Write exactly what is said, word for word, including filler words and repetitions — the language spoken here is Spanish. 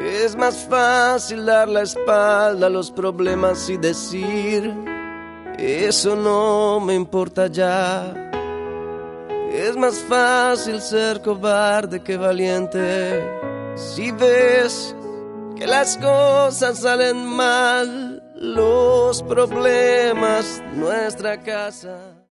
Es más fácil dar la espalda a los problemas y decir, eso no me importa ya. Es más fácil ser cobarde que valiente. Si ves que las cosas salen mal, los problemas, nuestra casa.